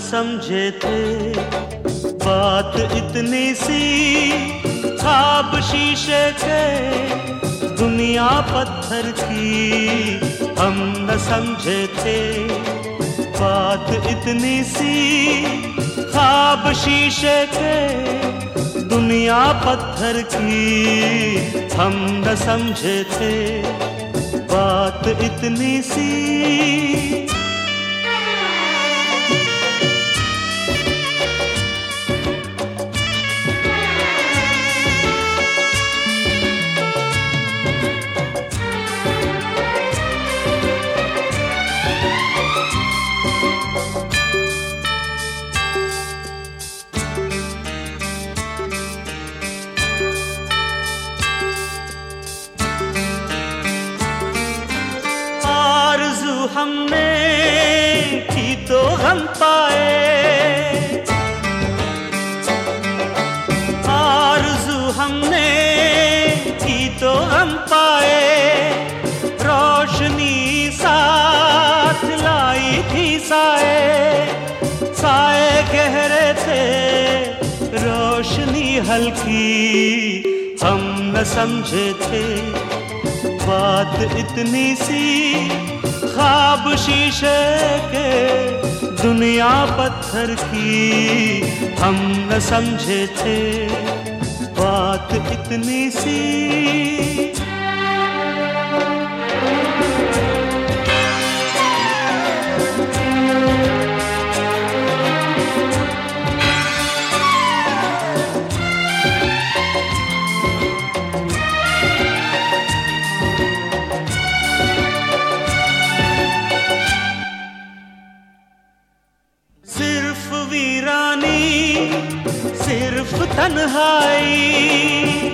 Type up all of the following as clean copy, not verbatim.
समझे थे बात इतनी सी, ख्वाब शीशे के दुनिया पत्थर की। हम न समझे थे बात इतनी सी, ख्वाब शीशे के दुनिया पत्थर की। हम न समझे थे बात इतनी सी। हमने की तो हम पाए, आरज़ू हमने की तो हम पाए। रोशनी साथ लाई थी साए, साए गहरे थे रोशनी हल्की। हम न समझे थे बात इतनी सी, ख्वाब शीशे के दुनिया पत्थर की। हम न समझे थे बात इतनी सी। सिर्फ तन्हाई,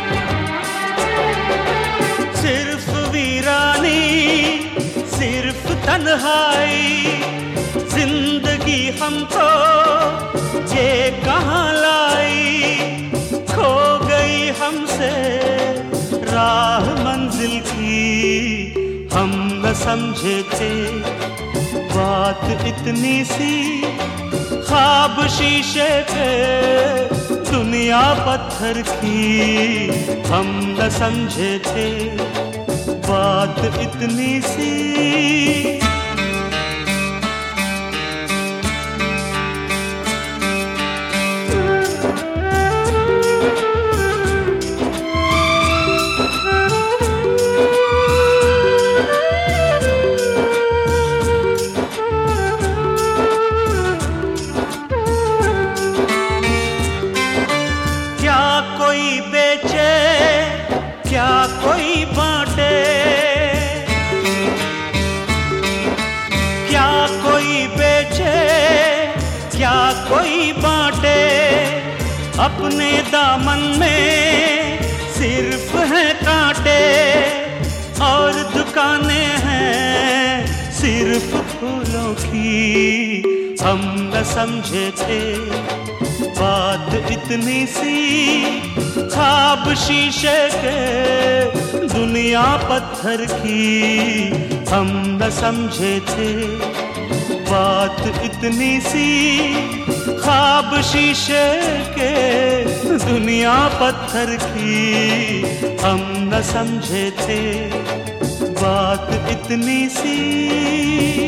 सिर्फ वीरानी, सिर्फ तन्हाई। जिंदगी हमको ये कहाँ लाई, खो गई हमसे राह मंजिल की। हम न समझे थे बात इतनी सी, ख्वाब शीशे के दुनिया पत्थर की। हम न समझे थे बात इतनी सी। कोई बेचे क्या कोई बांटे, क्या कोई बेचे क्या कोई बांटे। अपने दामन में सिर्फ है कांटे, और दुकानें हैं सिर्फ फूलों की। हम न समझे थे बात इतनी सी, ख्वाब शीशे के दुनिया पत्थर की। हम न समझे थे बात इतनी सी, ख्वाब शीशे के दुनिया पत्थर की। हम न समझे थे बात इतनी सी।